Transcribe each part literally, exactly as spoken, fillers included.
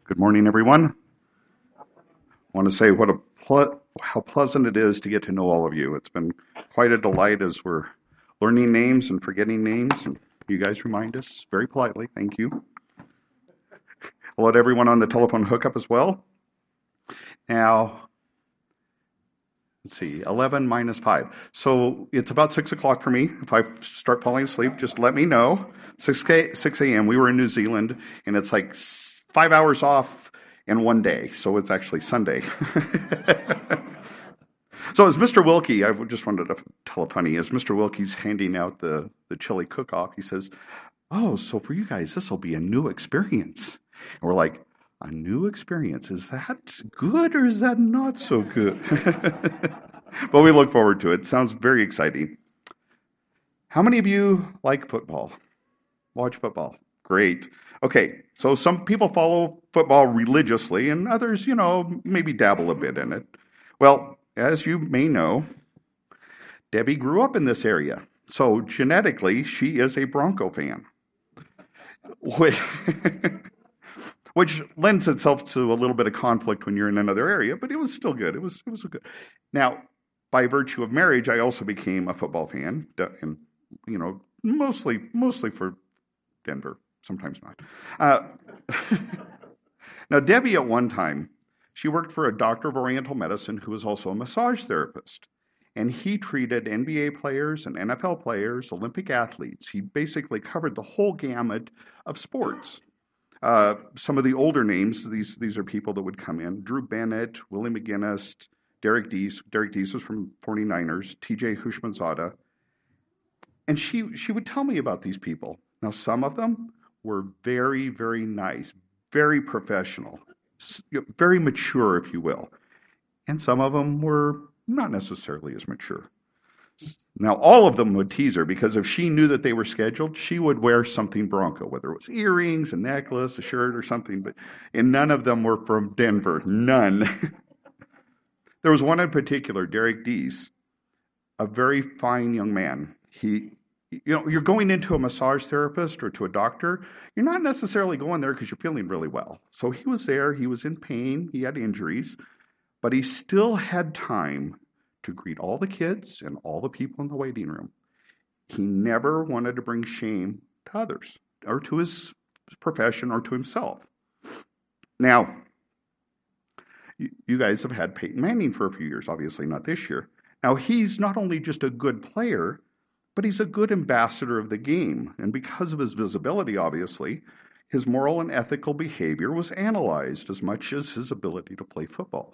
Good morning, everyone. I want to say what a ple- how pleasant it is to get to know all of you. It's been quite a delight as we're learning names and forgetting names, and you guys remind us very politely. Thank you. Hello to everyone on the telephone hookup as well. Now, let's see, eleven minus five. So it's about six o'clock for me. If I start falling asleep, just let me know. six a.m. We were in New Zealand, and it's like five hours off in one day. So it's actually Sunday. So as Mister Wilkie, I just wanted to tell a funny, as Mister Wilkie's handing out the, the chili cook-off, he says, oh, so for you guys, this will be a new experience. And we're like, a new experience, is that good or is that not so good? But we look forward to it. It sounds very exciting. How many of you like football? Watch football? Great. Okay, so some people follow football religiously and others, you know, maybe dabble a bit in it. Well, as you may know, Debbie grew up in this area. So genetically, she is a Bronco fan. Which lends itself to a little bit of conflict when you're in another area, but it was still good. It was it was good. Now, by virtue of marriage, I also became a football fan, and you know, mostly mostly for Denver, sometimes not. Uh, now, Debbie at one time, she worked for a doctor of Oriental medicine who was also a massage therapist, and he treated N B A players and N F L players, Olympic athletes. He basically covered the whole gamut of sports. Uh, some of the older names, these these are people that would come in. Drew Bennett, Willie McGinnis, Derek Deese. Derek Deese was from forty-niners, T J Houshmandzadeh. And she, she would tell me about these people. Now, some of them were very, very nice, very professional, very mature, if you will. And some of them were not necessarily as mature. Now, all of them would tease her because if she knew that they were scheduled, she would wear something Bronco, whether it was earrings, a necklace, a shirt, or something. But and none of them were from Denver. None. There was one in particular, Derek Deese, a very fine young man. He, you know, you're going into a massage therapist or to a doctor. You're not necessarily going there because you're feeling really well. So he was there. He was in pain. He had injuries, but he still had time to greet all the kids and all the people in the waiting room. He never wanted to bring shame to others or to his profession or to himself. Now, you guys have had Peyton Manning for a few years, obviously not this year. Now, he's not only just a good player, but he's a good ambassador of the game. And because of his visibility, obviously, his moral and ethical behavior was analyzed as much as his ability to play football.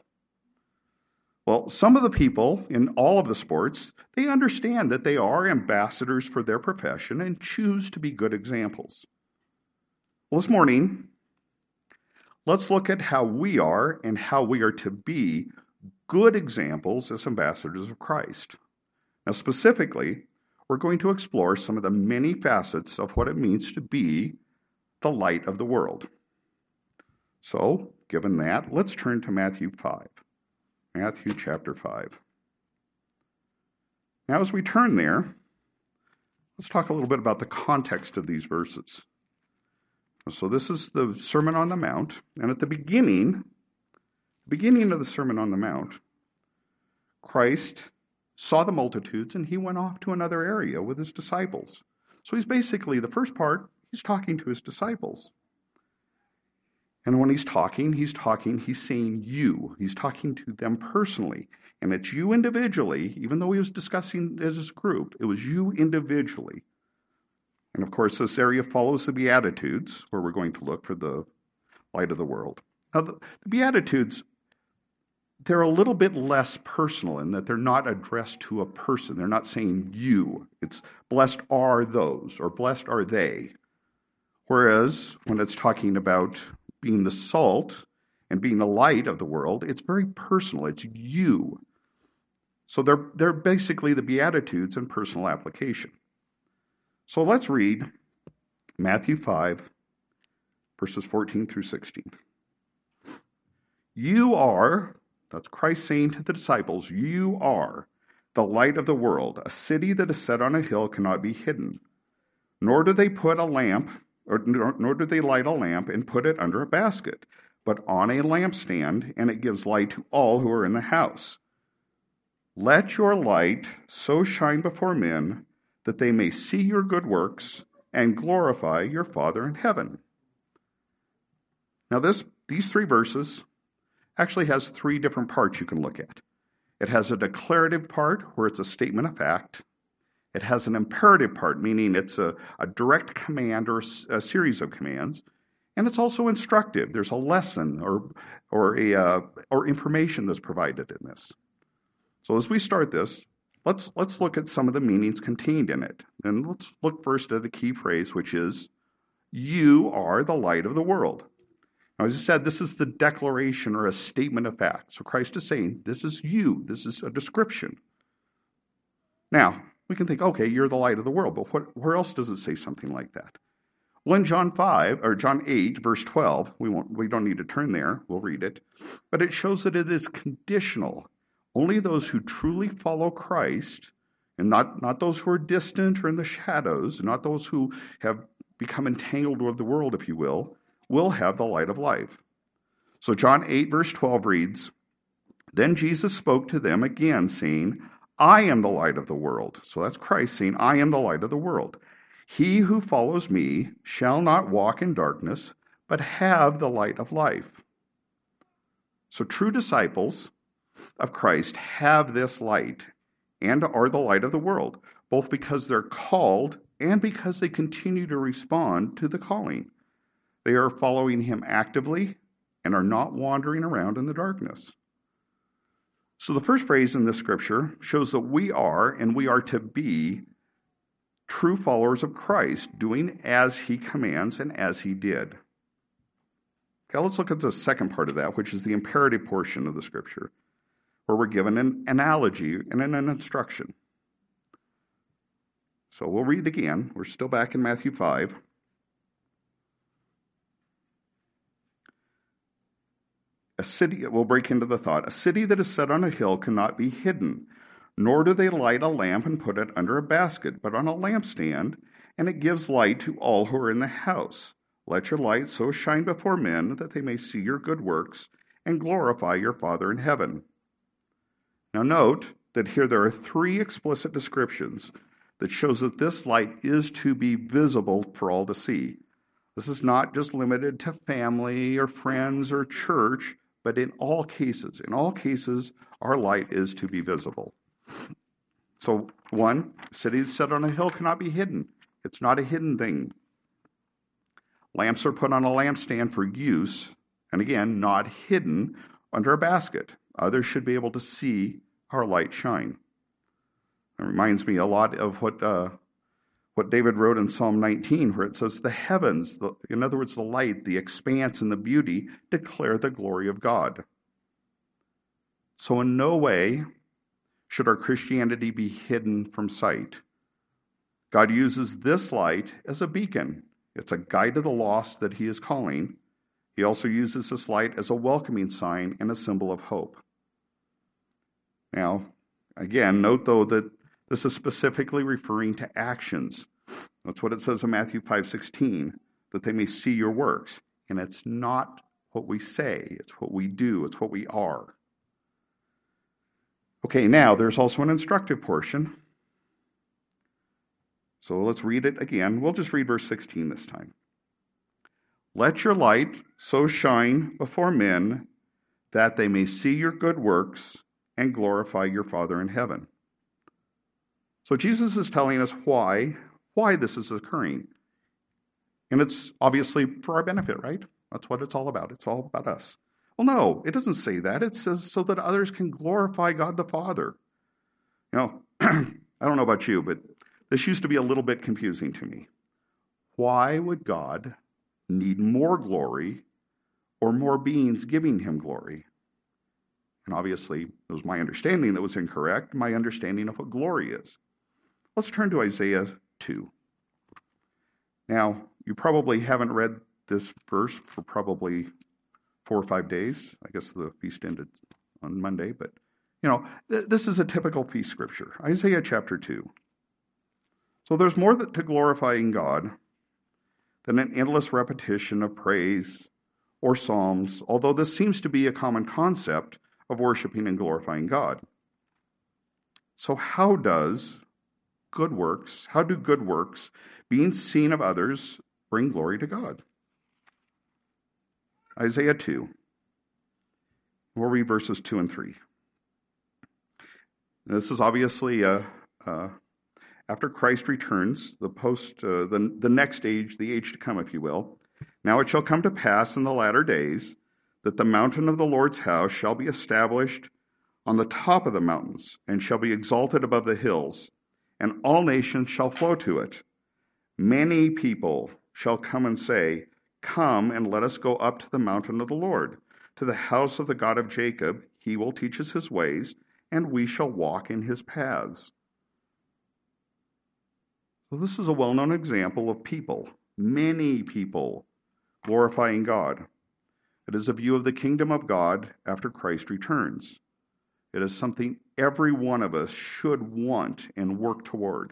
Well, some of the people in all of the sports, they understand that they are ambassadors for their profession and choose to be good examples. Well, this morning, let's look at how we are and how we are to be good examples as ambassadors of Christ. Now, specifically, we're going to explore some of the many facets of what it means to be the light of the world. So, given that, let's turn to Matthew five. Matthew chapter five. Now, as we turn there, let's talk a little bit about the context of these verses. So this is the Sermon on the Mount, and at the beginning, beginning of the Sermon on the Mount, Christ saw the multitudes and he went off to another area with his disciples. So he's basically, the first part, he's talking to his disciples. And when he's talking, he's talking, he's saying you. He's talking to them personally. And it's you individually, even though he was discussing as a group, it was you individually. And of course, this area follows the Beatitudes, where we're going to look for the light of the world. Now, the, the Beatitudes, they're a little bit less personal in that they're not addressed to a person. They're not saying you. It's blessed are those, or blessed are they. Whereas when it's talking about being the salt and being the light of the world, it's very personal. It's you. So they're, they're basically the Beatitudes in personal application. So let's read Matthew five, verses fourteen through sixteen. You are, that's Christ saying to the disciples, you are the light of the world. A city that is set on a hill cannot be hidden. Nor do they put a lamp, or nor, nor do they light a lamp and put it under a basket, but on a lampstand, and it gives light to all who are in the house. Let your light so shine before men that they may see your good works and glorify your Father in heaven. Now, this these three verses actually has three different parts you can look at. It has a declarative part where it's a statement of fact. It has an imperative part, meaning it's a, a direct command or a, a series of commands. And it's also instructive. There's a lesson or or a uh, or information that's provided in this. So as we start this, let's let's look at some of the meanings contained in it. And let's look first at a key phrase, which is, "You are the light of the world." Now, as I said, this is the declaration or a statement of fact. So Christ is saying, this is you. This is a description. Now, we can think, okay, you're the light of the world, but what, where else does it say something like that? Well, in John five, or John eight, verse twelve, we won't, we don't need to turn there, we'll read it, but it shows that it is conditional. Only those who truly follow Christ, and not, not those who are distant or in the shadows, not those who have become entangled with the world, if you will, will have the light of life. So John eight, verse twelve reads, "Then Jesus spoke to them again, saying, I am the light of the world." So that's Christ saying, I am the light of the world. "He who follows me shall not walk in darkness, but have the light of life." So true disciples of Christ have this light and are the light of the world, both because they're called and because they continue to respond to the calling. They are following him actively and are not wandering around in the darkness. So the first phrase in this scripture shows that we are and we are to be true followers of Christ, doing as he commands and as he did. Okay, let's look at the second part of that, which is the imperative portion of the scripture, where we're given an analogy and an instruction. So we'll read again. We're still back in Matthew five. A city, we'll break into the thought, a city that is set on a hill cannot be hidden, nor do they light a lamp and put it under a basket, but on a lampstand, and it gives light to all who are in the house. Let your light so shine before men that they may see your good works and glorify your Father in heaven. Now note that here there are three explicit descriptions that shows that this light is to be visible for all to see. This is not just limited to family or friends or church, but in all cases, in all cases, our light is to be visible. So, one, cities set on a hill cannot be hidden. It's not a hidden thing. Lamps are put on a lampstand for use, and again, not hidden under a basket. Others should be able to see our light shine. It reminds me a lot of what uh, what David wrote in Psalm nineteen, where it says, the heavens, the, in other words, the light, the expanse, and the beauty declare the glory of God. So in no way should our Christianity be hidden from sight. God uses this light as a beacon. It's a guide to the lost that he is calling. He also uses this light as a welcoming sign and a symbol of hope. Now, again, note though that this is specifically referring to actions. That's what it says in Matthew five sixteen, that they may see your works. And it's not what we say, it's what we do, it's what we are. Okay, now there's also an instructive portion. So let's read it again. We'll just read verse sixteen this time. Let your light so shine before men that they may see your good works and glorify your Father in heaven. So Jesus is telling us why, why this is occurring. And it's obviously for our benefit, right? That's what it's all about. It's all about us. Well, no, it doesn't say that. It says so that others can glorify God the Father. You know, I don't know about you, but this used to be a little bit confusing to me. Why would God need more glory or more beings giving him glory? And obviously, it was my understanding that was incorrect, my understanding of what glory is. Let's turn to Isaiah two. Now, you probably haven't read this verse for probably four or five days. I guess the feast ended on Monday, but, you know, th- this is a typical feast scripture. Isaiah chapter two. So there's more to glorifying God than an endless repetition of praise or psalms, although this seems to be a common concept of worshiping and glorifying God. So how does good works, how do good works, being seen of others, bring glory to God? Isaiah two. We'll read verses two and three. This is obviously uh, uh, after Christ returns, the post, uh, the, the next age, the age to come, if you will. Now it shall come to pass in the latter days that the mountain of the Lord's house shall be established on the top of the mountains, and shall be exalted above the hills, and all nations shall flow to it. Many people shall come and say, Come and let us go up to the mountain of the Lord, to the house of the God of Jacob. He will teach us his ways, and we shall walk in his paths. So this is a well-known example of people, many people, glorifying God. It is a view of the kingdom of God after Christ returns. It is something every one of us should want and work toward.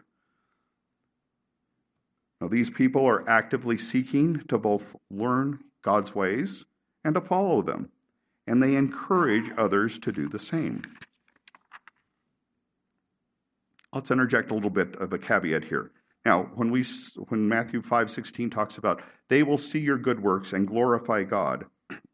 Now, these people are actively seeking to both learn God's ways and to follow them, and they encourage others to do the same. Let's interject a little bit of a caveat here. Now, when we when Matthew five sixteen talks about they will see your good works and glorify God,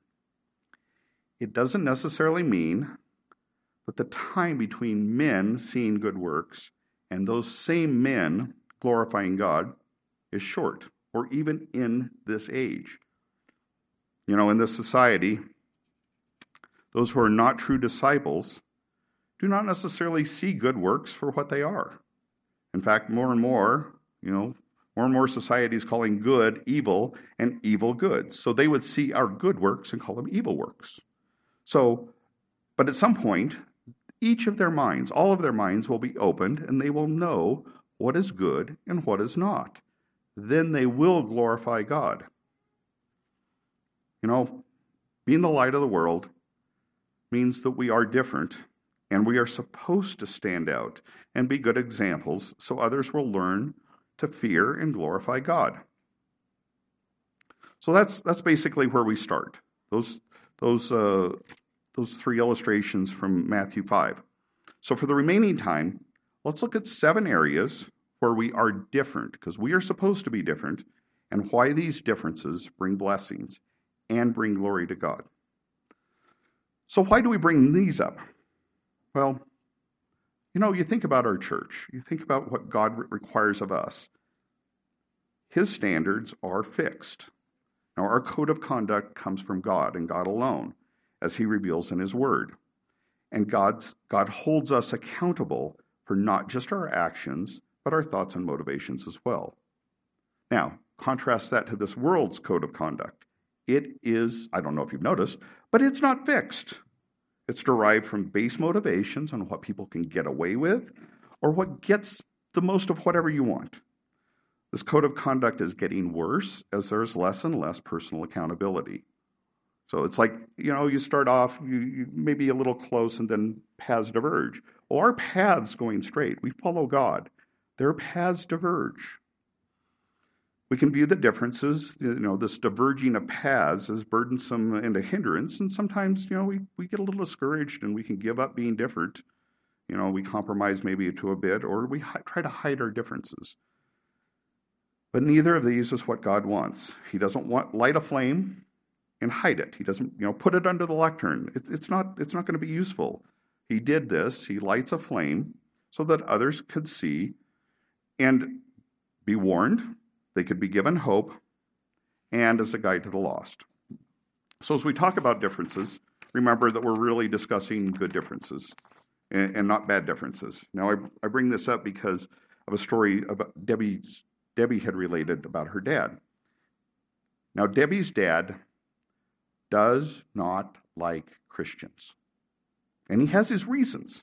it doesn't necessarily mean that the time between men seeing good works and those same men glorifying God is short, or even in this age. You know, in this society, those who are not true disciples do not necessarily see good works for what they are. In fact, more and more, you know, more and more society is calling good evil and evil good. So they would see our good works and call them evil works. So, but at some point, each of their minds, all of their minds will be opened, and they will know what is good and what is not. Then they will glorify God. You know, being the light of the world means that we are different, and we are supposed to stand out and be good examples so others will learn to fear and glorify God. So that's that's basically where we start. Those those uh, those three illustrations from Matthew five. So for the remaining time, let's look at seven areas where we are different, because we are supposed to be different, and why these differences bring blessings and bring glory to God. So why do we bring these up? Well, you know, you think about our church. You think about what God requires of us. His standards are fixed. Now, our code of conduct comes from God and God alone, as he reveals in his word. And God's, God holds us accountable for not just our actions, but our thoughts and motivations as well. Now, contrast that to this world's code of conduct. It is, I don't know if you've noticed, but it's not fixed. It's derived from base motivations on what people can get away with, or what gets the most of whatever you want. This code of conduct is getting worse as there's less and less personal accountability. So it's like, you know, you start off, you, you maybe a little close, and then paths diverge. Well, our paths going straight. We follow God. Their paths diverge. We can view the differences, you know, this diverging of paths as burdensome and a hindrance. And sometimes, you know, we, we get a little discouraged and we can give up being different. You know, we compromise maybe to a bit, or we hi- try to hide our differences. But neither of these is what God wants. He doesn't want light a flame and hide it. He doesn't, you know, put it under the lectern. It, it's not, it's not going to be useful. He did this. He lights a flame so that others could see and be warned. They could be given hope, and as a guide to the lost. So as we talk about differences, remember that we're really discussing good differences and, and not bad differences. Now, I, I bring this up because of a story about Debbie. Debbie had related about her dad. Now, Debbie's dad does not like Christians, and he has his reasons.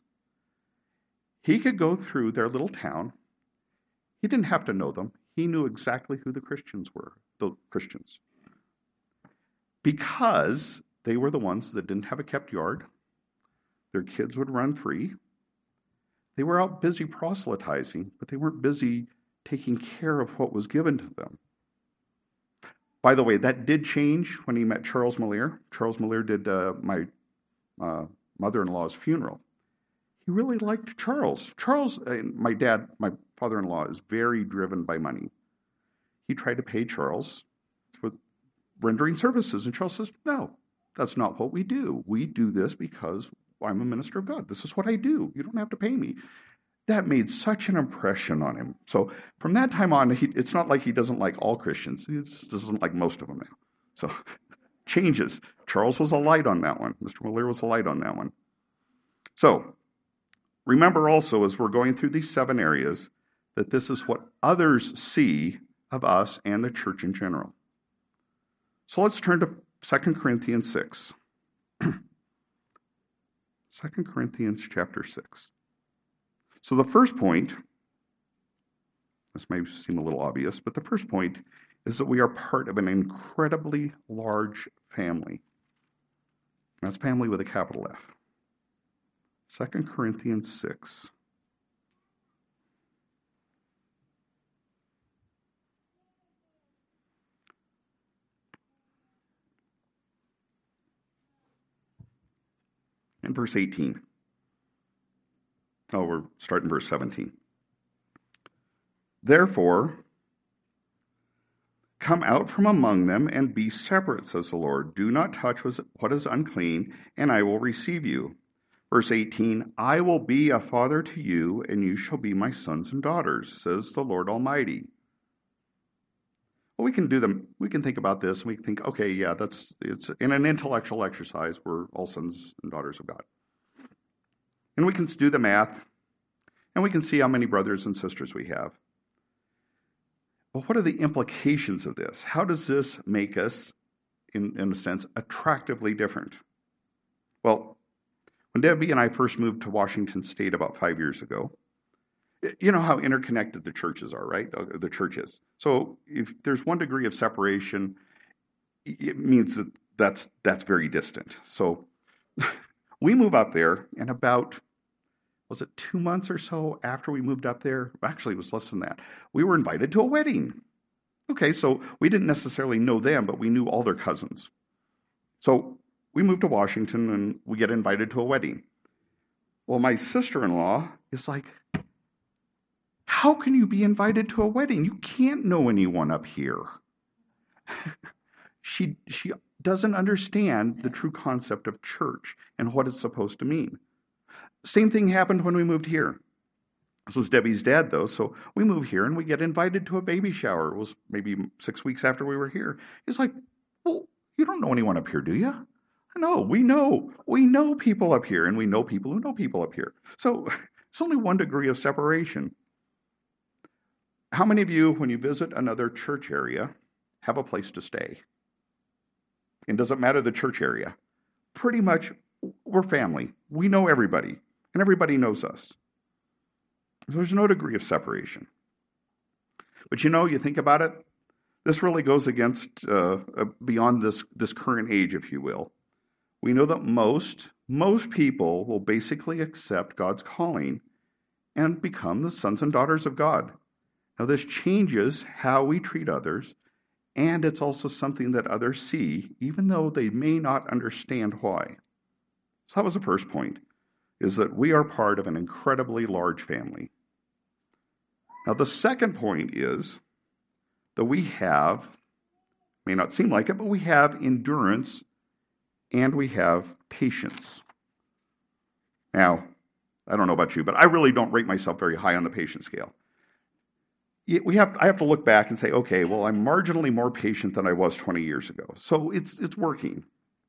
He could go through their little town. He didn't have to know them. He knew exactly who the Christians were, the Christians, because they were the ones that didn't have a kept yard. Their kids would run free. They were out busy proselytizing, but they weren't busy taking care of what was given to them. By the way, that did change when he met Charles Moliere. Charles Moliere did uh, my uh, mother-in-law's funeral. He really liked Charles. Charles, uh, my dad, my father-in-law, is very driven by money. He tried to pay Charles for rendering services, and Charles says, no, that's not what we do. We do this because I'm a minister of God. This is what I do. You don't have to pay me. That made such an impression on him. So from that time on, he, it's not like he doesn't like all Christians. He just doesn't like most of them now. So changes. Charles was a light on that one. Mister Moliere was a light on that one. So remember also, as we're going through these seven areas, that this is what others see of us and the church in general. So let's turn to Second Corinthians six. Second Corinthians chapter six. So the first point, this may seem a little obvious, but the first point is that we are part of an incredibly large family. That's family with a capital F. Second Corinthians six. And verse eighteen. Oh, we're starting verse seventeen. Therefore, come out from among them and be separate, says the Lord. Do not touch what is unclean, and I will receive you. Verse eighteen, I will be a father to you, and you shall be my sons and daughters, says the Lord Almighty. Well, we can do them. We can think about this, and we think, okay, yeah, that's it's in an intellectual exercise. We're all sons and daughters of God. And we can do the math, and we can see how many brothers and sisters we have. But what are the implications of this? How does this make us, in, in a sense, attractively different? Well, when Debbie and I first moved to Washington State about five years ago, you know how interconnected the churches are, right? The church is. So if there's one degree of separation, it means that that's, that's very distant. So we move up there, and about, was it two months or so after we moved up there? Actually, it was less than that. We were invited to a wedding. Okay, so we didn't necessarily know them, but we knew all their cousins. So we moved to Washington, and we get invited to a wedding. Well, my sister-in-law is like, how can you be invited to a wedding? You can't know anyone up here. she she doesn't understand the true concept of church and what it's supposed to mean. Same thing happened when we moved here. This was Debbie's dad, though, so we move here and we get invited to a baby shower. It was maybe six weeks after we were here. He's like, well, you don't know anyone up here, do you? No, we know. We know people up here, and we know people who know people up here. So it's only one degree of separation. How many of you, when you visit another church area, have a place to stay? And doesn't matter the church area. Pretty much, we're family. We know everybody, and everybody knows us. There's no degree of separation. But you know, you think about it, this really goes against, uh, uh, beyond this, this current age, if you will. We know that most, most people will basically accept God's calling and become the sons and daughters of God. Now, this changes how we treat others, and it's also something that others see, even though they may not understand why. So that was the first point, is that we are part of an incredibly large family. Now, the second point is that we have, may not seem like it, but we have endurance and we have patience. Now, I don't know about you, but I really don't rate myself very high on the patience scale. We have, I have to look back and say, okay, well, I'm marginally more patient than I was twenty years ago. So it's it's working.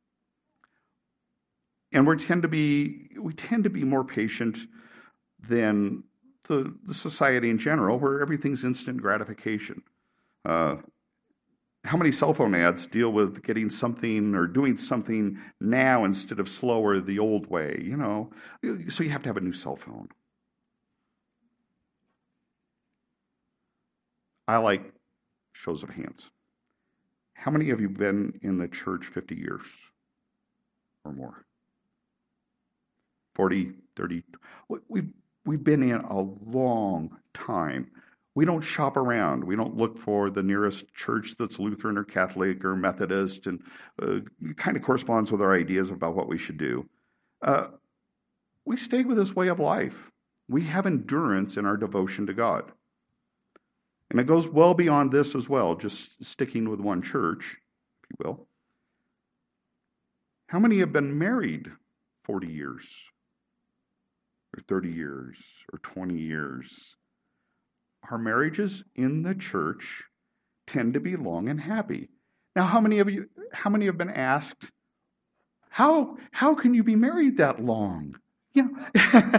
And we tend to be we tend to be more patient than the, the society in general, where everything's instant gratification. Uh, how many cell phone ads deal with getting something or doing something now instead of slower the old way? You know, so you have to have a new cell phone. I like shows of hands. How many of you have been in the church fifty years or more? forty, thirty? We've, we've been in a long time. We don't shop around. We don't look for the nearest church that's Lutheran or Catholic or Methodist, and uh, kind of corresponds with our ideas about what we should do. Uh, we stay with this way of life. We have endurance in our devotion to God. And it goes well beyond this as well, just sticking with one church, if you will. How many have been married forty years, or thirty years, or twenty years? Our marriages in the church tend to be long and happy. Now, how many of you, how many have been asked, how, how can you be married that long? You know,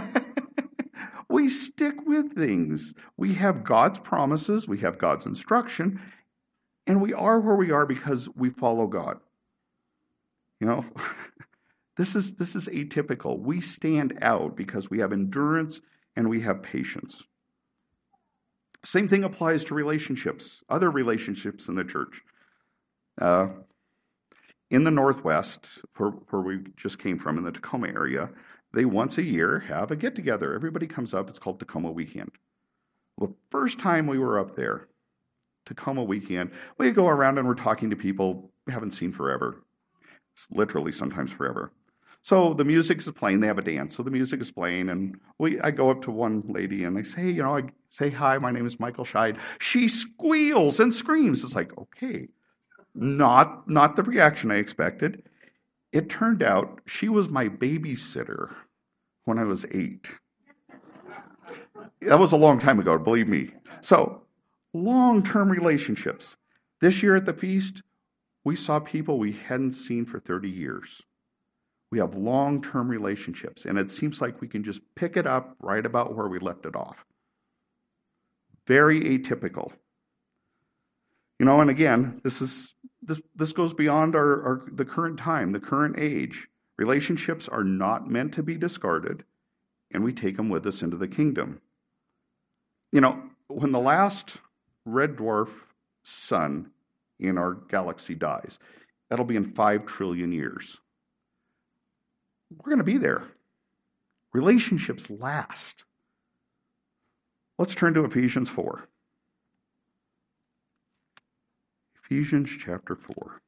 we stick with things. We have God's promises, we have God's instruction, and we are where we are because we follow God. You know, this is this is atypical. We stand out because we have endurance and we have patience. Same thing applies to relationships, other relationships in the church. Uh, in the Northwest, where, where we just came from, in the Tacoma area, they once a year have a get-together. Everybody comes up. It's called Tacoma Weekend. Well, the first time we were up there, Tacoma Weekend, we go around and we're talking to people we haven't seen forever. It's literally sometimes forever. So the music is playing. They have a dance. So the music is playing, and we I go up to one lady and I say, hey, you know, I say, hi, my name is Michael Scheid. She squeals and screams. It's like, okay, not not the reaction I expected. It turned out she was my babysitter when I was eight. That was a long time ago, believe me. So long-term relationships. This year at the feast, we saw people we hadn't seen for thirty years. We have long-term relationships, and it seems like we can just pick it up right about where we left it off. Very atypical. You know, and again, this is this this goes beyond our, our the current time, the current age. Relationships are not meant to be discarded, and we take them with us into the kingdom. You know, when the last red dwarf sun in our galaxy dies, that'll be in five trillion years. We're going to be there. Relationships last. Let's turn to Ephesians four. Ephesians chapter four.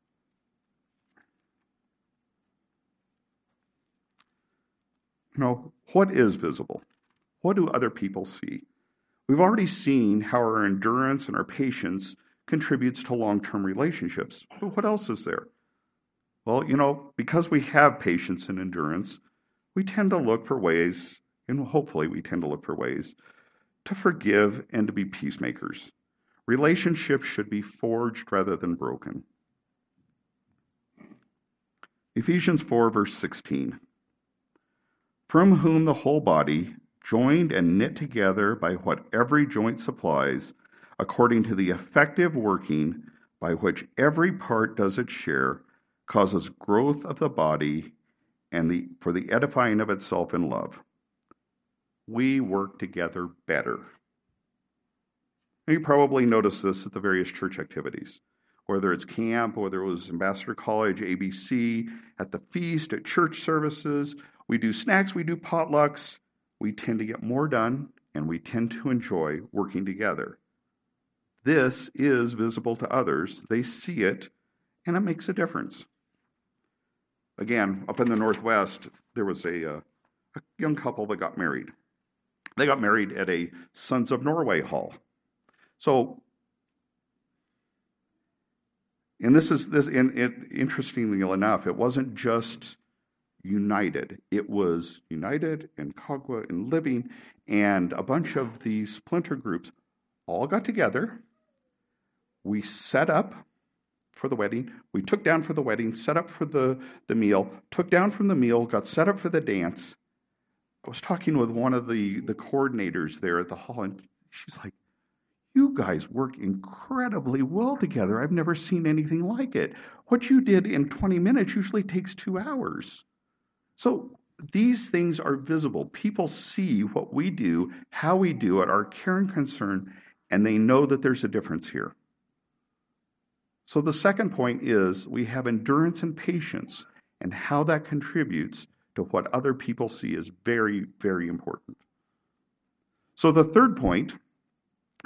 You know, what is visible? What do other people see? We've already seen how our endurance and our patience contributes to long-term relationships. But what else is there? Well, you know, because we have patience and endurance, we tend to look for ways, and hopefully we tend to look for ways, to forgive and to be peacemakers. Relationships should be forged rather than broken. Ephesians four, verse sixteen. From whom the whole body, joined and knit together by what every joint supplies, according to the effective working by which every part does its share, causes growth of the body and the for the edifying of itself in love. We work together better. You probably noticed this at the various church activities, whether it's camp, whether it was Ambassador College, A B C, at the feast, at church services. We do snacks, we do potlucks. We tend to get more done, and we tend to enjoy working together. This is visible to others. They see it, and it makes a difference. Again, up in the Northwest, there was a, uh, a young couple that got married. They got married at a Sons of Norway hall. So, and this is this. And it, interestingly enough, it wasn't just United. It was United and Cogwa and Living, and a bunch of these splinter groups all got together. We set up for the wedding. We took down for the wedding, set up for the, the meal, took down from the meal, got set up for the dance. I was talking with one of the, the coordinators there at the hall, and she's like, you guys work incredibly well together. I've never seen anything like it. What you did in twenty minutes usually takes two hours. So these things are visible. People see what we do, how we do it, our care and concern, and they know that there's a difference here. So the second point is we have endurance and patience, and how that contributes to what other people see is very, very important. So the third point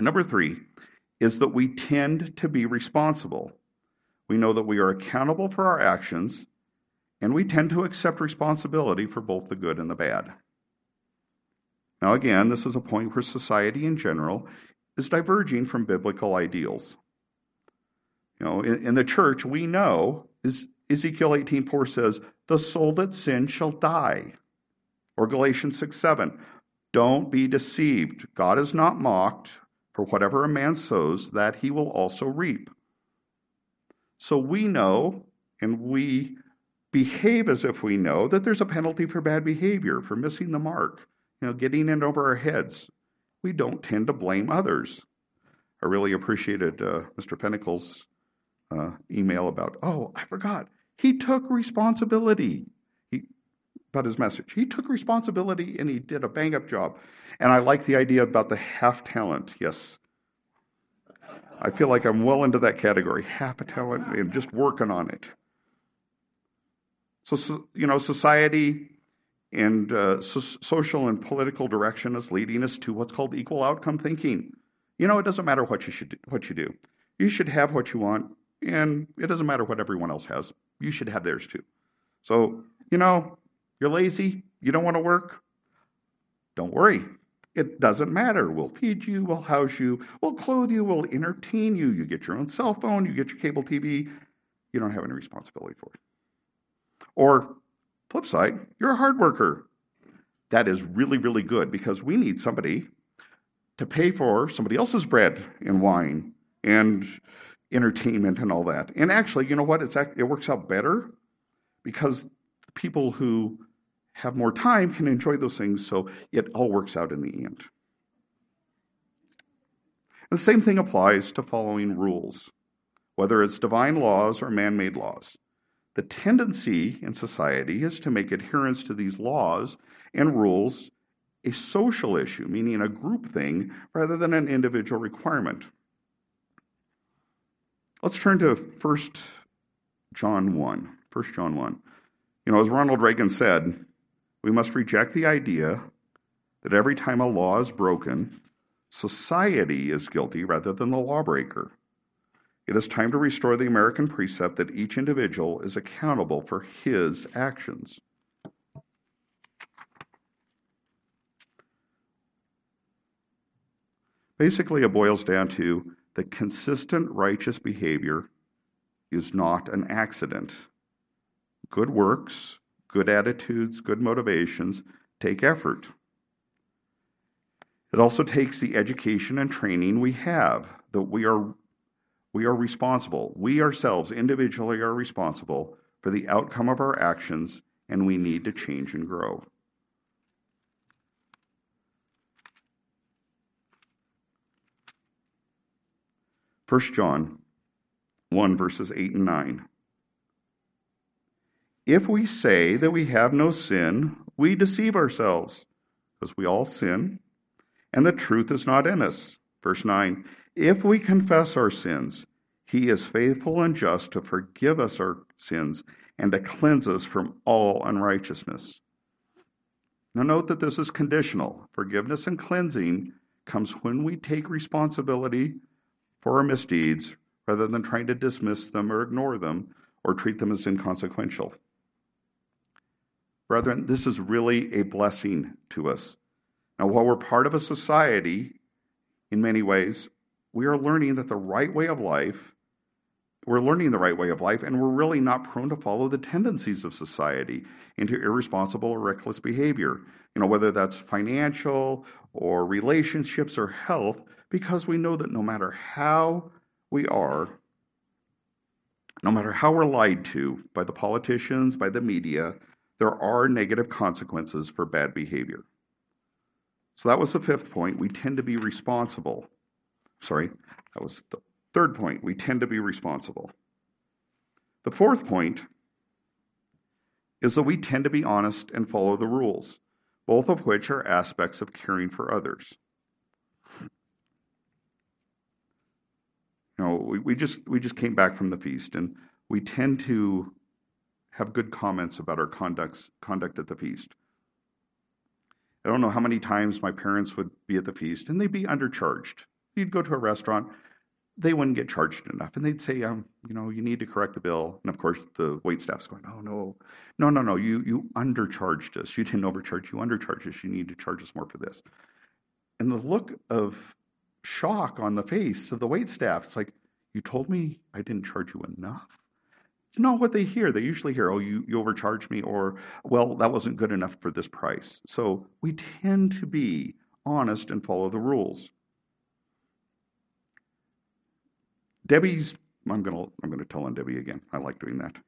Number three is that we tend to be responsible. We know that we are accountable for our actions, and we tend to accept responsibility for both the good and the bad. Now, again, this is a point where society in general is diverging from biblical ideals. You know, in, in the church, we know, is Ezekiel eighteen four says, the soul that sins shall die. Or Galatians six seven, don't be deceived. God is not mocked, for whatever a man sows, that he will also reap. So we know, and we behave as if we know, that there's a penalty for bad behavior, for missing the mark, you know, getting in over our heads. We don't tend to blame others. I really appreciated uh, Mister Fennicle's uh, email about, oh, I forgot. He took responsibility he, about his message. He took responsibility and he did a bang-up job. And I like the idea about the half talent. Yes. I feel like I'm well into that category. Half a talent and just working on it. So, so you know, society and uh, so, social and political direction is leading us to what's called equal outcome thinking. You know, it doesn't matter what you should do, what you do. You should have what you want, and it doesn't matter what everyone else has. You should have theirs too. So, you know, you're lazy, you don't want to work, don't worry. It doesn't matter. We'll feed you, we'll house you, we'll clothe you, we'll entertain you. You get your own cell phone, you get your cable T V. You don't have any responsibility for it. Or, flip side, you're a hard worker. That is really, really good because we need somebody to pay for somebody else's bread and wine and entertainment and all that. And actually, you know what? It's it works out better because people who have more time can enjoy those things, so it all works out in the end. And the same thing applies to following rules, whether it's divine laws or man-made laws. The tendency in society is to make adherence to these laws and rules a social issue, meaning a group thing, rather than an individual requirement. Let's turn to First John one. First John one. You know, as Ronald Reagan said, we must reject the idea that every time a law is broken, society is guilty rather than the lawbreaker. It is time to restore the American precept that each individual is accountable for his actions. Basically, it boils down to that consistent righteous behavior is not an accident. Good works, good attitudes, good motivations take effort. It also takes the education and training we have, that we are we are responsible. We ourselves individually are responsible for the outcome of our actions, and we need to change and grow. First John one, verses eight and nine. If we say that we have no sin, we deceive ourselves, because we all sin, and the truth is not in us. Verse nine, if we confess our sins, he is faithful and just to forgive us our sins and to cleanse us from all unrighteousness. Now note that this is conditional. Forgiveness and cleansing comes when we take responsibility for our misdeeds rather than trying to dismiss them or ignore them or treat them as inconsequential. Brethren, this is really a blessing to us. Now, while we're part of a society, in many ways, we are learning that the right way of life, we're learning the right way of life, and we're really not prone to follow the tendencies of society into irresponsible or reckless behavior, you know, whether that's financial or relationships or health, because we know that no matter how we are, no matter how we're lied to by the politicians, by the media, there are negative consequences for bad behavior. So that was the fifth point. We tend to be responsible. Sorry, that was the third point. We tend to be responsible. The fourth point is that we tend to be honest and follow the rules, both of which are aspects of caring for others. You know, we, we just we just came back from the feast, and we tend to have good comments about our conducts, conduct at the feast. I don't know how many times my parents would be at the feast, and they'd be undercharged. You'd go to a restaurant, they wouldn't get charged enough. And they'd say, um, you know, you need to correct the bill. And of course, the wait staff's going, oh, no, no, no, no, you, you undercharged us. You didn't overcharge, you undercharged us. You need to charge us more for this. And the look of shock on the face of the wait staff, it's like, you told me I didn't charge you enough? It's not what they hear. They usually hear, oh, you, you overcharged me, or, well, that wasn't good enough for this price. So we tend to be honest and follow the rules. Debbie's, I'm gonna I'm gonna tell on Debbie again. I like doing that.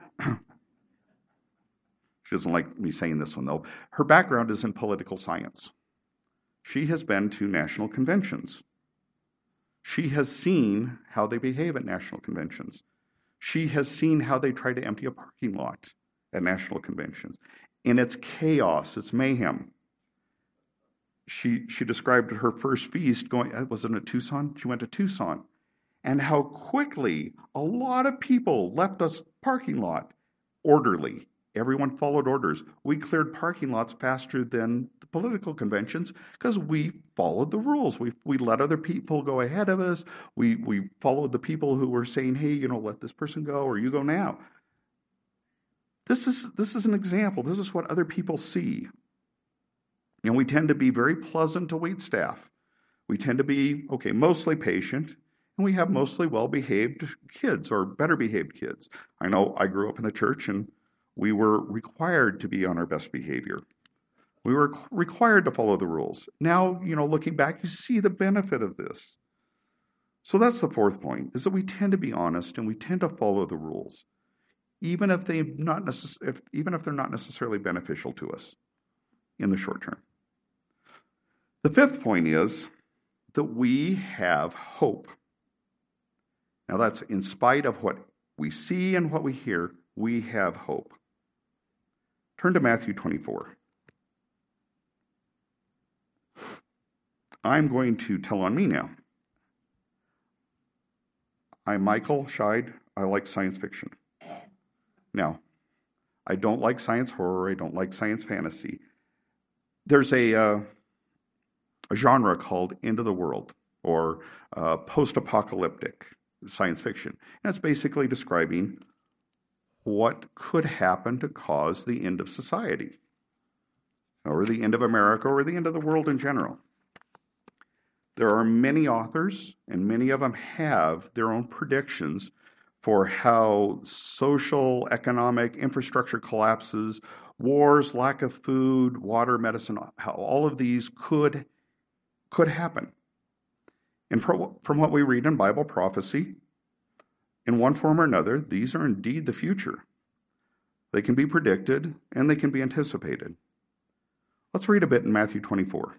She doesn't like me saying this one though. Her background is in political science. She has been to national conventions. She has seen how they behave at national conventions. She has seen how they try to empty a parking lot at national conventions. And it's chaos, it's mayhem. She she described her first feast going, was it in Tucson? She went to Tucson. And how quickly a lot of people left us parking lot orderly. Everyone followed orders. We cleared parking lots faster than the political conventions because we followed the rules. We we let other people go ahead of us. We we followed the people who were saying, hey, you know, let this person go or you go now. This is this is an example. This is what other people see. And we tend to be very pleasant to wait staff. We tend to be, okay, mostly patient. And we have mostly well-behaved kids or better-behaved kids. I know I grew up in the church and we were required to be on our best behavior. We were required to follow the rules. Now, you know, looking back, you see the benefit of this. So that's the fourth point, is that we tend to be honest and we tend to follow the rules, even if they not necess- if, even if they're not necessarily beneficial to us in the short term. The fifth point is that we have hope. Now that's in spite of what we see and what we hear, we have hope. Turn to Matthew twenty-four. I'm going to tell on me now. I'm Michael Scheid. I like science fiction. Now, I don't like science horror. I don't like science fantasy. There's a, uh, a genre called End of the World or uh, post-apocalyptic science fiction. And it's basically describing what could happen to cause the end of society, or the end of America, or the end of the world in general. There are many authors, and many of them have their own predictions for how social, economic, infrastructure collapses, wars, lack of food, water, medicine, how all of these could, could happen. And from, from what we read in Bible prophecy, in one form or another, these are indeed the future. They can be predicted and they can be anticipated. Let's read a bit in Matthew twenty-four.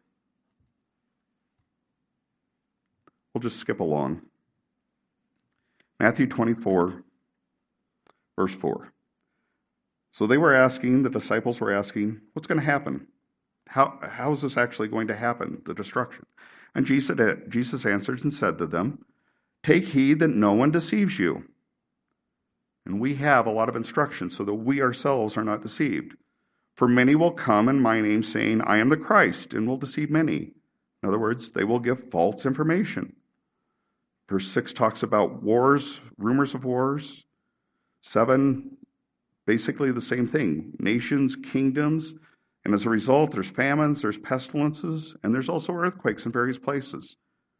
We'll just skip along. Matthew twenty-four, verse four. So they were asking, the disciples were asking, what's going to happen? How, how is this actually going to happen, the destruction? And Jesus, Jesus answered and said to them, take heed that no one deceives you. And we have a lot of instruction so that we ourselves are not deceived. For many will come in my name saying, I am the Christ, and will deceive many. In other words, they will give false information. Verse six talks about wars, rumors of wars. Seven, basically the same thing. Nations, kingdoms, and as a result, there's famines, there's pestilences, and there's also earthquakes in various places.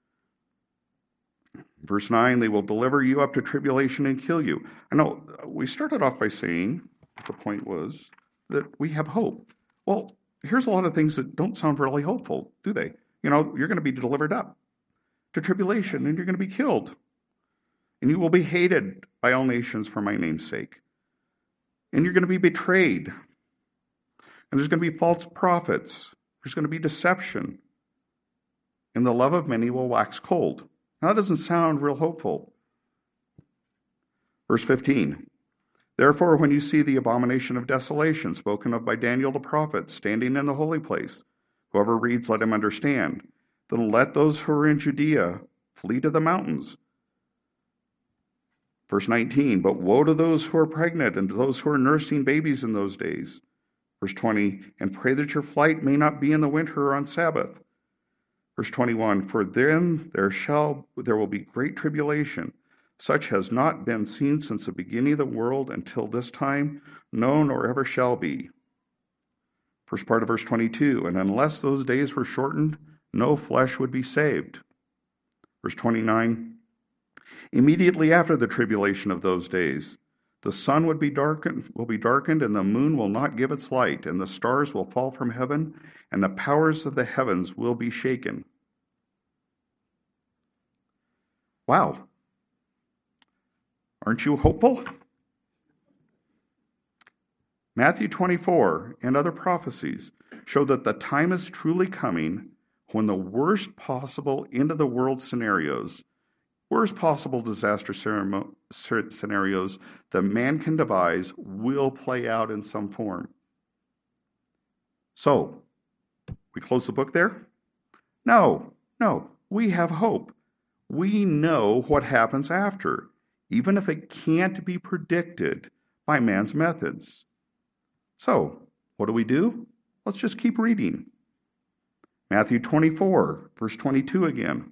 Verse nine, they will deliver you up to tribulation and kill you. I know we started off by saying, the point was, that we have hope. Well, here's a lot of things that don't sound really hopeful, do they? You know, you're going to be delivered up to tribulation and you're going to be killed. And you will be hated by all nations for my name's sake. And you're going to be betrayed. And there's going to be false prophets. There's going to be deception. And the love of many will wax cold. Now, that doesn't sound real hopeful. Verse fifteen. Therefore, when you see the abomination of desolation spoken of by Daniel the prophet standing in the holy place, whoever reads, let him understand. Then let those who are in Judea flee to the mountains. Verse nineteen, but woe to those who are pregnant and to those who are nursing babies in those days. Verse twenty, and pray that your flight may not be in the winter or on Sabbath. Verse twenty-one, for then there shall there will be great tribulation, such has not been seen since the beginning of the world until this time, no, nor ever shall be. First part of verse twenty-two, and unless those days were shortened, no flesh would be saved. Verse twenty-nine, immediately after the tribulation of those days, the sun would be darkened, will be darkened, and the moon will not give its light, and the stars will fall from heaven, and the powers of the heavens will be shaken. Wow. Aren't you hopeful? Matthew twenty-four and other prophecies show that the time is truly coming when the worst possible end of the world scenarios, worst possible disaster scenarios that man can devise will play out in some form. So, we close the book there? No, no, we have hope. We know what happens after, even if it can't be predicted by man's methods. So, what do we do? Let's just keep reading. Matthew twenty-four, verse twenty-two again.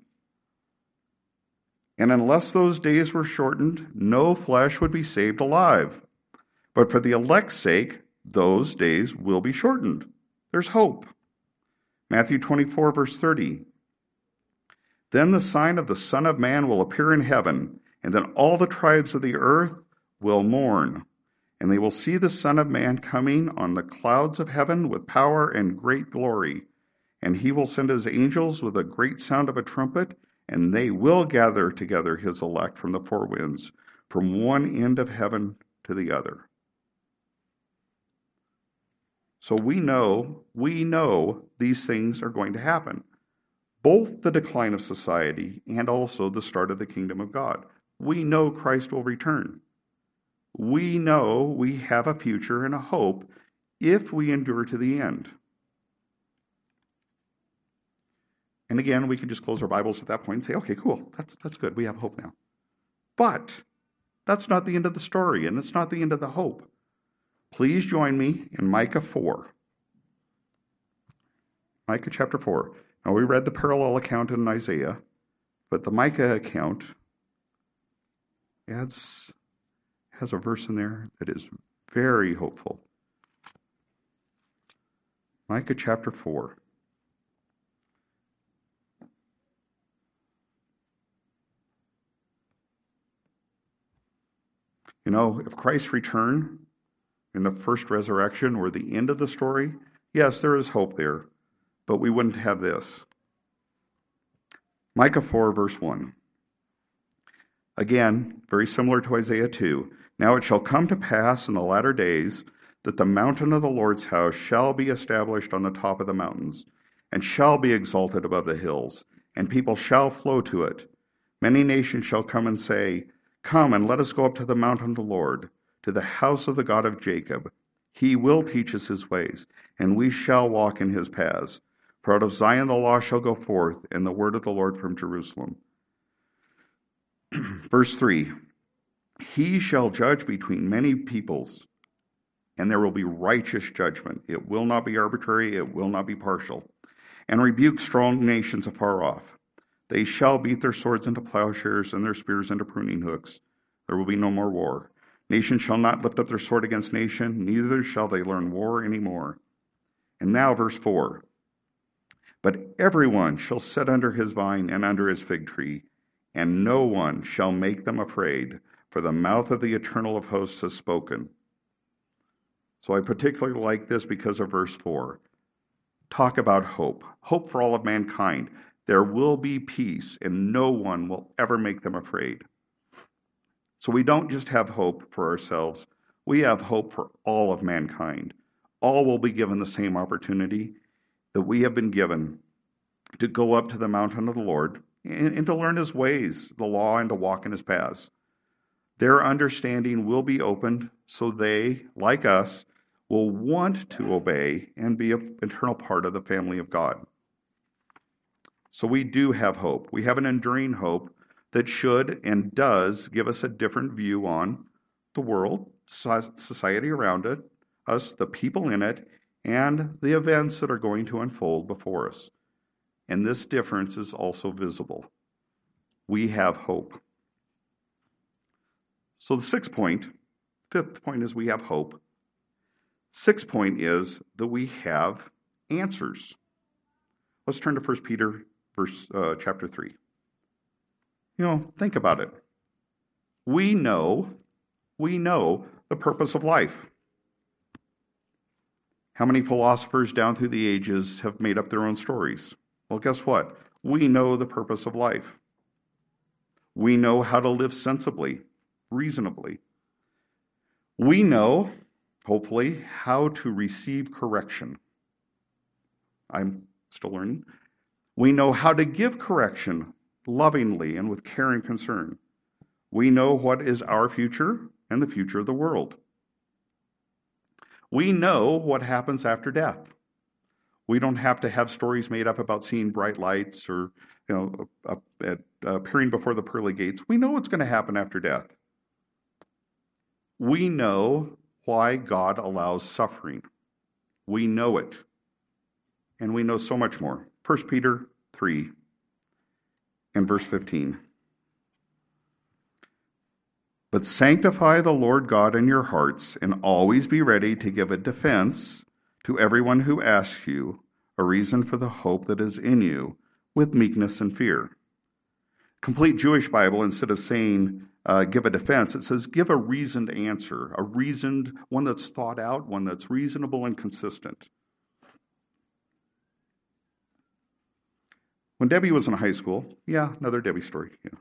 And unless those days were shortened, no flesh would be saved alive. But for the elect's sake, those days will be shortened. There's hope. Matthew twenty-four, verse thirty. Then the sign of the Son of Man will appear in heaven, and then all the tribes of the earth will mourn. And they will see the Son of Man coming on the clouds of heaven with power and great glory. And he will send his angels with a great sound of a trumpet, and they will gather together his elect from the four winds, from one end of heaven to the other. So we know, we know these things are going to happen. Both the decline of society and also the start of the kingdom of God. We know Christ will return. We know we have a future and a hope if we endure to the end. And again, we can just close our Bibles at that point and say, okay, cool, that's, that's good, we have hope now. But that's not the end of the story, and it's not the end of the hope. Please join me in Micah four. Micah chapter four. Now, we read the parallel account in Isaiah, but the Micah account adds, has a verse in there that is very hopeful. Micah chapter four. You know, if Christ's return in the first resurrection were the end of the story, yes, there is hope there, but we wouldn't have this. Micah four, verse one. Again, very similar to Isaiah two. Now it shall come to pass in the latter days that the mountain of the Lord's house shall be established on the top of the mountains, and shall be exalted above the hills, and people shall flow to it. Many nations shall come and say, Come and let us go up to the mountain of the Lord, to the house of the God of Jacob. He will teach us his ways, and we shall walk in his paths. For out of Zion the law shall go forth, and the word of the Lord from Jerusalem. Verse three, he shall judge between many peoples, and there will be righteous judgment. It will not be arbitrary, it will not be partial. And rebuke strong nations afar off. They shall beat their swords into plowshares and their spears into pruning hooks. There will be no more war. Nation shall not lift up their sword against nation, neither shall they learn war any more. And now verse four. But everyone shall sit under his vine and under his fig tree, and no one shall make them afraid, for the mouth of the Eternal of hosts has spoken. So I particularly like this because of verse four. Talk about hope. Hope for all of mankind. There will be peace, and no one will ever make them afraid. So we don't just have hope for ourselves. We have hope for all of mankind. All will be given the same opportunity that we have been given to go up to the mountain of the Lord and, and to learn his ways, the law, and to walk in his paths. Their understanding will be opened so they, like us, will want to obey and be an eternal part of the family of God. So we do have hope. We have an enduring hope that should and does give us a different view on the world, society around it, us, the people in it, and the events that are going to unfold before us. And this difference is also visible. We have hope. So the sixth point, fifth point is we have hope. Sixth point is that we have answers. Let's turn to First Peter verse uh, chapter three. You know, think about it. We know, we know the purpose of life. How many philosophers down through the ages have made up their own stories? Well, guess what? We know the purpose of life. We know how to live sensibly, reasonably. We know, hopefully, how to receive correction. I'm still learning. We know how to give correction lovingly and with care and concern. We know what is our future and the future of the world. We know what happens after death. We don't have to have stories made up about seeing bright lights or, you know, uh, uh, appearing before the pearly gates. We know what's going to happen after death. We know why God allows suffering. We know it. And we know so much more. First Peter three and verse fifteen. But sanctify the Lord God in your hearts, and always be ready to give a defense to everyone who asks you a reason for the hope that is in you, with meekness and fear. Complete Jewish Bible, instead of saying uh, give a defense, it says give a reasoned answer, a reasoned, one that's thought out, one that's reasonable and consistent. When Debbie was in high school, yeah, another Debbie story, yeah.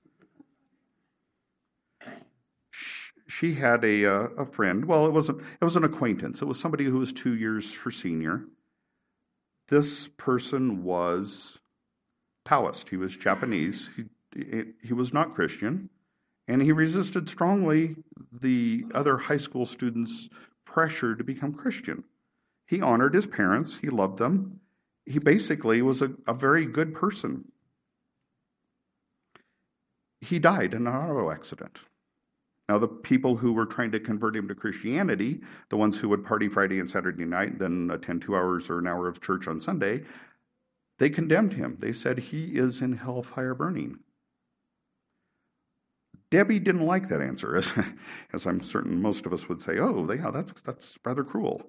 She had a uh, a friend. Well, it wasn't. It was an acquaintance. It was somebody who was two years her senior. This person was Taoist. He was Japanese. He he was not Christian, and he resisted strongly the other high school students' pressure to become Christian. He honored his parents. He loved them. He basically was a, a very good person. He died in an auto accident. Now, the people who were trying to convert him to Christianity, the ones who would party Friday and Saturday night, then attend two hours or an hour of church on Sunday, they condemned him. They said he is in hellfire burning. Debbie didn't like that answer, as, as I'm certain most of us would say, oh, yeah, that's that's rather cruel.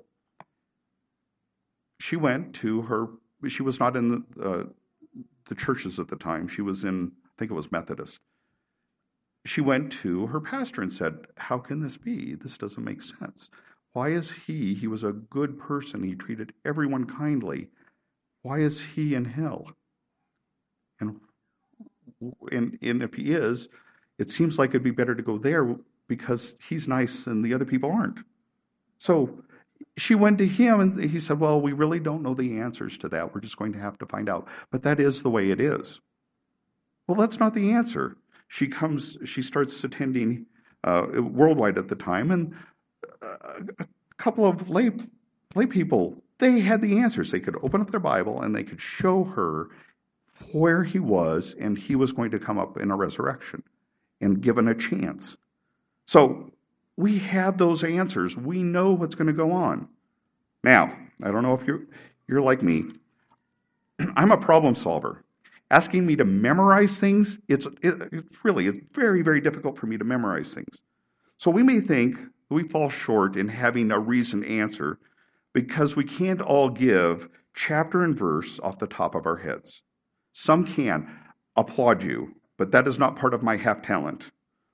She went to her, she was not in the, uh, the churches at the time. She was in, I think it was Methodist. She went to her pastor and said, how can this be? This doesn't make sense. Why is he, he was a good person, he treated everyone kindly. Why is he in hell? And, and, and if he is, it seems like it'd be better to go there because he's nice and the other people aren't. So she went to him and he said, well, we really don't know the answers to that. We're just going to have to find out. But that is the way it is. Well, that's not the answer. She comes, she starts attending uh, worldwide at the time, and a, a couple of lay, lay people, they had the answers. They could open up their Bible and they could show her where he was, and he was going to come up in a resurrection and given a chance. So we have those answers. We know what's going to go on. Now, I don't know if you're, you're like me. I'm a problem solver. Asking me to memorize things, it's, it, it's really, it's very, very difficult for me to memorize things. So we may think we fall short in having a reasoned answer because we can't all give chapter and verse off the top of our heads. Some can. Applaud you, but that is not part of my half talent.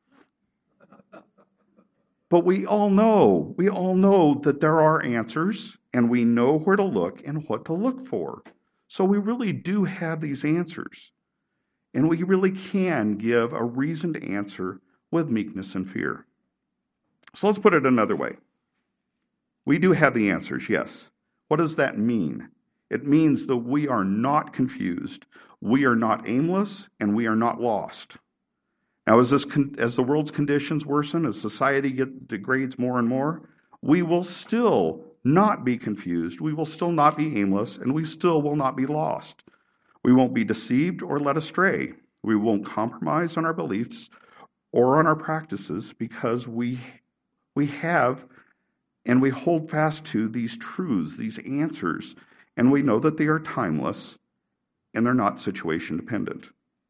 But we all know, we all know that there are answers, and we know where to look and what to look for. So we really do have these answers, and we really can give a reasoned answer with meekness and fear. So let's put it another way. We do have the answers, yes. What does that mean? It means that we are not confused, we are not aimless, and we are not lost. Now, as, this, as the world's conditions worsen, as society get, degrades more and more, we will still not be confused, we will still not be aimless, and we still will not be lost. We won't be deceived or led astray. We won't compromise on our beliefs or on our practices because we, we have and we hold fast to these truths, these answers, and we know that they are timeless, and they're not situation dependent.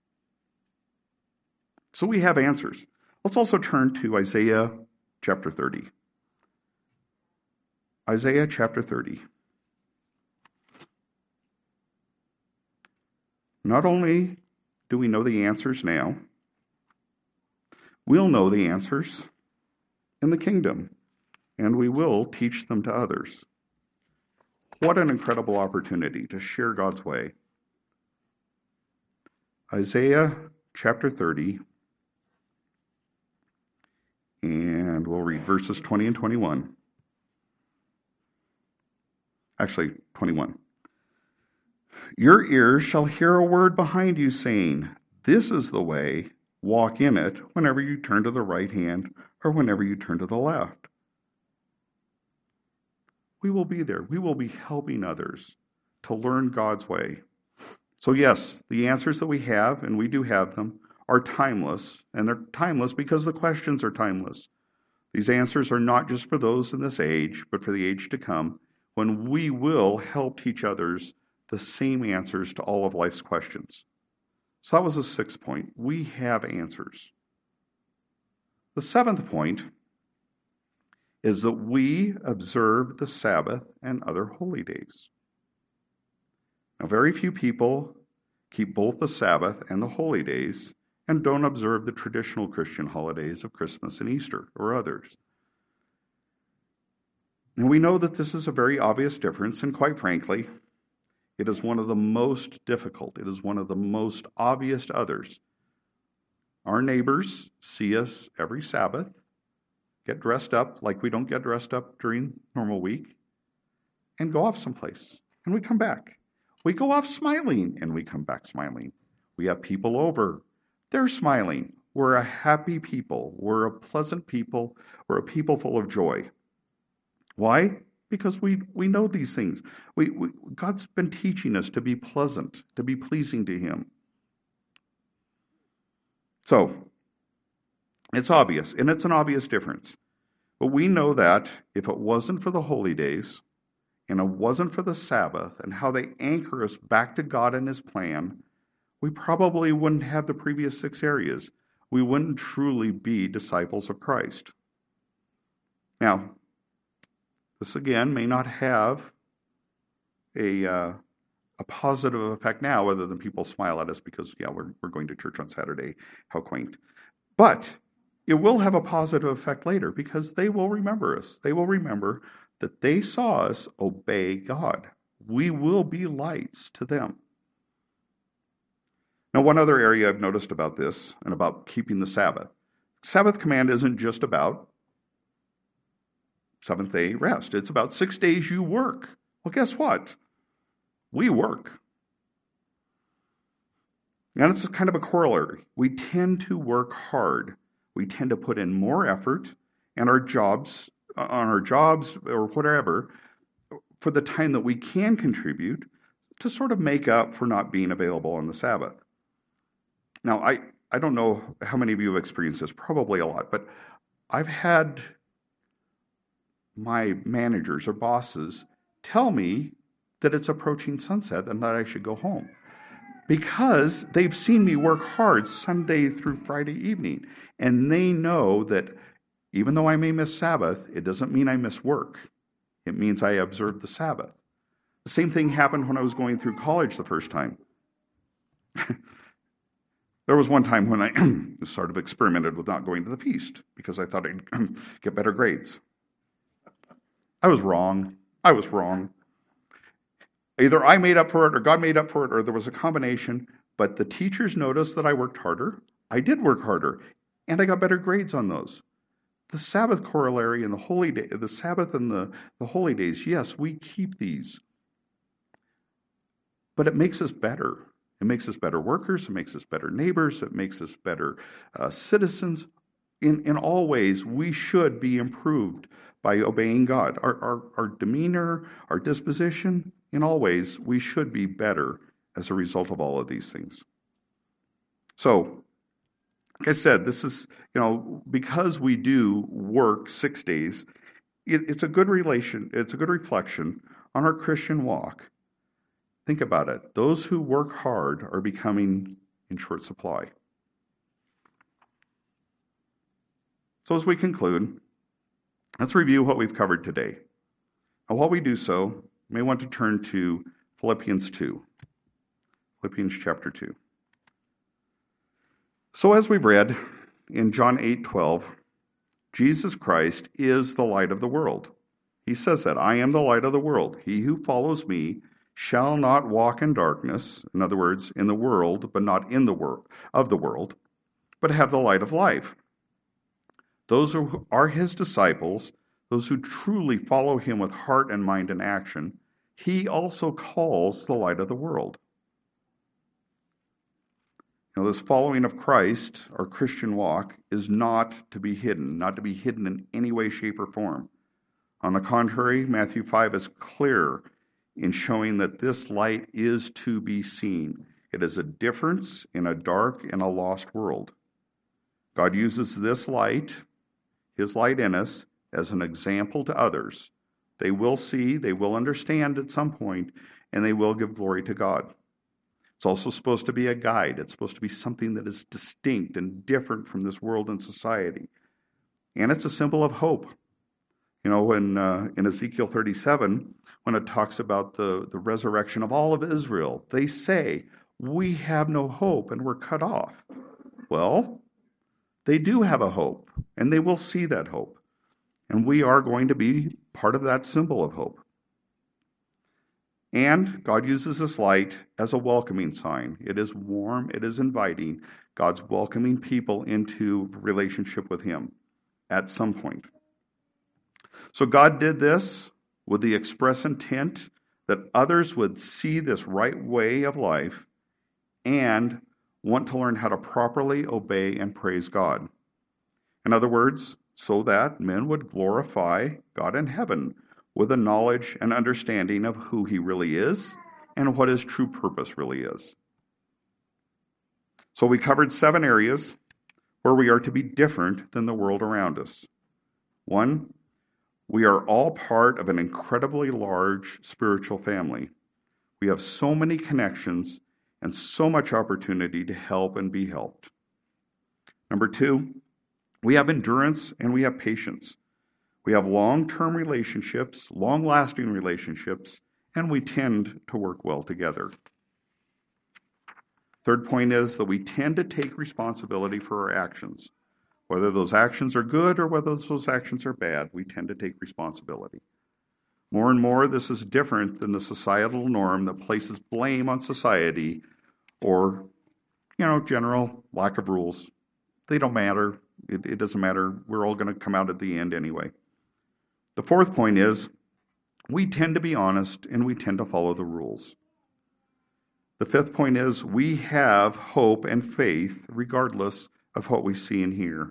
So we have answers. Let's also turn to Isaiah chapter thirty. Isaiah chapter thirty. Not only do we know the answers now, we'll know the answers in the kingdom, and we will teach them to others. What an incredible opportunity to share God's way. Isaiah chapter thirty, and we'll read verses twenty and twenty-one. Actually, twenty-one. Your ears shall hear a word behind you saying, this is the way, walk in it, whenever you turn to the right hand or whenever you turn to the left. We will be there. We will be helping others to learn God's way. So yes, the answers that we have, and we do have them, are timeless, and they're timeless because the questions are timeless. These answers are not just for those in this age, but for the age to come, when we will help teach others the same answers to all of life's questions. So that was the sixth point. We have answers. The seventh point is that we observe the Sabbath and other holy days. Now, very few people keep both the Sabbath and the holy days and don't observe the traditional Christian holidays of Christmas and Easter or others. Now, we know that this is a very obvious difference, and quite frankly, it is one of the most difficult. It is one of the most obvious to others. Our neighbors see us every Sabbath, get dressed up like we don't get dressed up during normal week, and go off someplace, and we come back. We go off smiling, and we come back smiling. We have people over. They're smiling. We're a happy people. We're a pleasant people. We're a people full of joy. Why? Because we, we know these things. We, we God's been teaching us to be pleasant, to be pleasing to Him. So, it's obvious, and it's an obvious difference. But we know that if it wasn't for the holy days, and it wasn't for the Sabbath, and how they anchor us back to God and His plan, we probably wouldn't have the previous six areas. We wouldn't truly be disciples of Christ. Now, this again may not have a uh, a positive effect now, other than people smile at us because, yeah, we're we're going to church on Saturday. How quaint. But it will have a positive effect later because they will remember us. They will remember that they saw us obey God. We will be lights to them. Now, one other area I've noticed about this and about keeping the Sabbath. Sabbath command isn't just about seventh day rest. It's about six days you work. Well, guess what? We work. And it's kind of a corollary. We tend to work hard. We tend to put in more effort and our jobs, on our jobs or whatever, for the time that we can contribute to sort of make up for not being available on the Sabbath. Now, I, I don't know how many of you have experienced this, probably a lot, but I've had my managers or bosses tell me that it's approaching sunset and that I should go home because they've seen me work hard Sunday through Friday evening, and they know that even though I may miss Sabbath, it doesn't mean I miss work. It means I observe the Sabbath. The same thing happened when I was going through college the first time. There was one time when I sort of experimented with not going to the feast because I thought I'd get better grades. I was wrong. I was wrong. Either I made up for it or God made up for it or there was a combination, but the teachers noticed that I worked harder. I did work harder, and I got better grades on those. The Sabbath corollary and the holy day, the Sabbath and the, the holy days, yes, we keep these. But it makes us better. It makes us better workers. It makes us better neighbors. It makes us better uh, citizens. In, in all ways, we should be improved by obeying God. Our, our, our demeanor, our disposition, in all ways, we should be better as a result of all of these things. So, like I said, this is, you know, because we do work six days, it, it's a good relation, it's a good reflection on our Christian walk. Think about it. Those who work hard are becoming in short supply. So as we conclude, let's review what we've covered today. And while we do so, you may want to turn to Philippians two. Philippians chapter two. So as we've read in John eight twelve, Jesus Christ is the light of the world. He says that, I am the light of the world. He who follows me shall not walk in darkness, in other words, in the world, but not in the world of the world, but have the light of life. Those who are his disciples, those who truly follow him with heart and mind and action, he also calls the light of the world. Now, this following of Christ, our Christian walk, is not to be hidden, not to be hidden in any way, shape, or form. On the contrary, Matthew five is clear in showing that this light is to be seen. It is a difference in a dark and a lost world. God uses this light, his light in us, as an example to others. They will see, they will understand at some point, and they will give glory to God. It's also supposed to be a guide. It's supposed to be something that is distinct and different from this world and society. And it's a symbol of hope. You know, when uh, in Ezekiel thirty-seven, when it talks about the, the resurrection of all of Israel, they say, we have no hope and we're cut off. Well, they do have a hope, and they will see that hope. And we are going to be part of that symbol of hope. And God uses this light as a welcoming sign. It is warm, it is inviting. God's welcoming people into relationship with him at some point. So God did this with the express intent that others would see this right way of life and want to learn how to properly obey and praise God. In other words, so that men would glorify God in heaven with a knowledge and understanding of who he really is and what his true purpose really is. So we covered seven areas where we are to be different than the world around us. One, we are all part of an incredibly large spiritual family. We have so many connections and so much opportunity to help and be helped. Number two, we have endurance and we have patience. We have long-term relationships, long-lasting relationships, and we tend to work well together. Third point is that we tend to take responsibility for our actions. Whether those actions are good or whether those actions are bad, we tend to take responsibility. More and more, this is different than the societal norm that places blame on society or, you know, general lack of rules. They don't matter. It, it doesn't matter. We're all going to come out at the end anyway. The fourth point is we tend to be honest and we tend to follow the rules. The fifth point is we have hope and faith regardless of what we see and hear.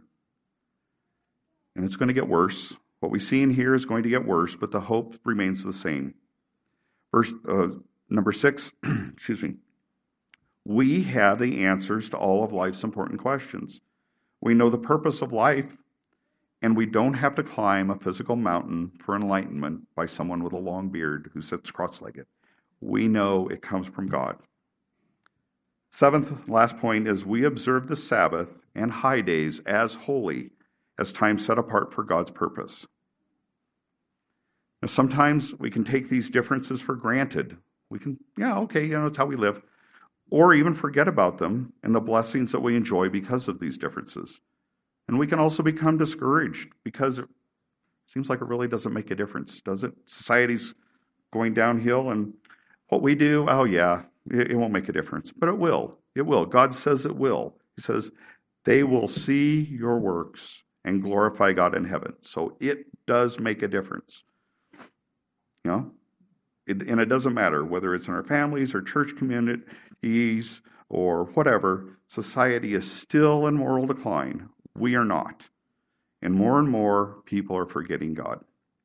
And it's going to get worse. What we see and hear is going to get worse, but the hope remains the same. Verse uh, number six, excuse me. We have the answers to all of life's important questions. We know the purpose of life, and we don't have to climb a physical mountain for enlightenment by someone with a long beard who sits cross-legged. We know it comes from God. Seventh, last point is we observe the Sabbath and high days as holy, as time set apart for God's purpose. Now, sometimes we can take these differences for granted. We can, yeah, okay, you know, it's how we live. Or even forget about them and the blessings that we enjoy because of these differences. And we can also become discouraged because it seems like it really doesn't make a difference, does it? Society's going downhill, and what we do, oh yeah, it, it won't make a difference. But it will. It will. God says it will. He says, they will see your works and glorify God in heaven. So it does make a difference. You know? It, and it doesn't matter whether it's in our families or church communities or whatever, society is still in moral decline. We are not. And more and more people are forgetting God.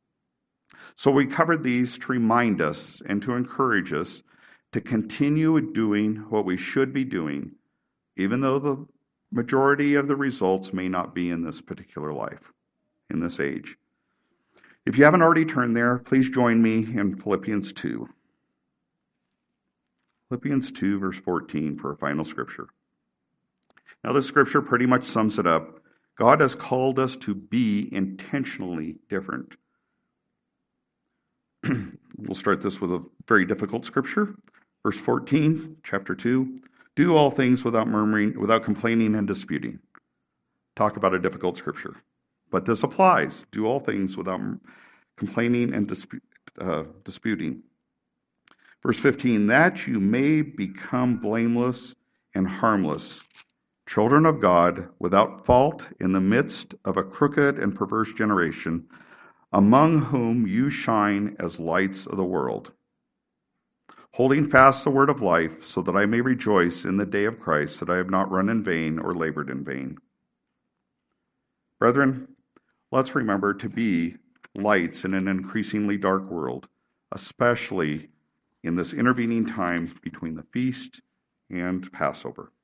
So we covered these to remind us and to encourage us to continue doing what we should be doing, even though the majority of the results may not be in this particular life, in this age. If you haven't already turned there, please join me in Philippians two. Philippians two, verse fourteen, for a final scripture. Now, this scripture pretty much sums it up. God has called us to be intentionally different. We'll start this with a very difficult scripture. Verse fourteen, chapter two. Do all things without murmuring, without complaining and disputing. Talk about a difficult scripture. But this applies. Do all things without complaining and dispu- uh, disputing. Verse fifteen, that you may become blameless and harmless, children of God, without fault in the midst of a crooked and perverse generation, among whom you shine as lights of the world, holding fast the word of life, so that I may rejoice in the day of Christ, that I have not run in vain or labored in vain. Brethren, let's remember to be lights in an increasingly dark world, especially in this intervening time between the feast and Passover.